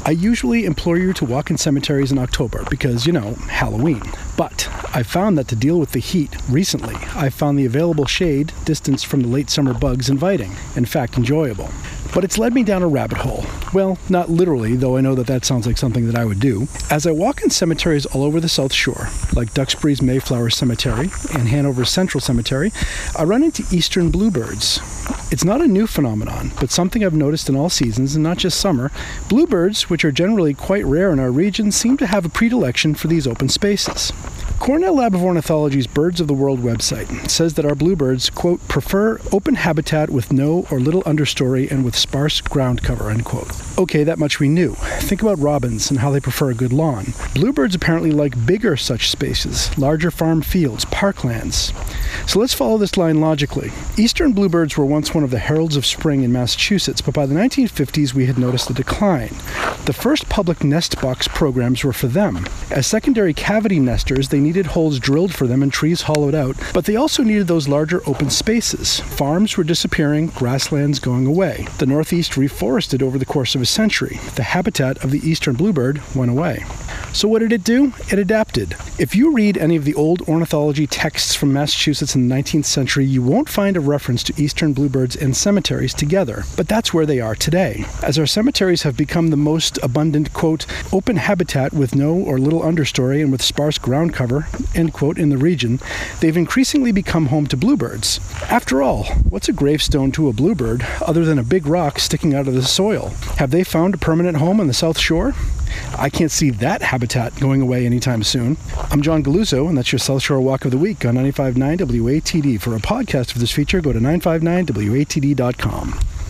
I usually implore you to walk in cemeteries in October because, Halloween. But I found that to deal with the heat recently, I found the available shade, distance from the late summer bugs, inviting, in fact enjoyable. But it's led me down a rabbit hole. Well, not literally, though I know that sounds like something that I would do. As I walk in cemeteries all over the South Shore, like Duxbury's Mayflower Cemetery and Hanover's Central Cemetery, I run into eastern bluebirds. It's not a new phenomenon, but something I've noticed in all seasons and not just summer. Bluebirds, which are generally quite rare in our region, seem to have a predilection for these open spaces. Cornell Lab of Ornithology's Birds of the World website says that our bluebirds, quote, prefer open habitat with no or little understory and with sparse ground cover, end quote. Okay, that much we knew. Think about robins and how they prefer a good lawn. Bluebirds apparently like bigger such spaces, larger farm fields, parklands. So let's follow this line logically. Eastern bluebirds were once one of the heralds of spring in Massachusetts, but by the 1950s we had noticed a decline. The first public nest box programs were for them. As secondary cavity nesters, they needed holes drilled for them and trees hollowed out, but they also needed those larger open spaces. Farms were disappearing, grasslands going away. The Northeast reforested over the course of a century. The habitat of the eastern bluebird went away. So what did it do? It adapted. If you read any of the old ornithology texts from Massachusetts in the 19th century, you won't find a reference to eastern bluebirds and cemeteries together, but that's where they are today. As our cemeteries have become the most abundant, quote, open habitat with no or little understory and with sparse ground cover, end quote, in the region, they've increasingly become home to bluebirds. After all, what's a gravestone to a bluebird other than a big rock sticking out of the soil? Have they found a permanent home on the South Shore? I can't see that habitat going away anytime soon. I'm John Galuzzo, and that's your South Shore Walk of the Week on 95.9 WATD. For a podcast of this feature, go to 959watd.com.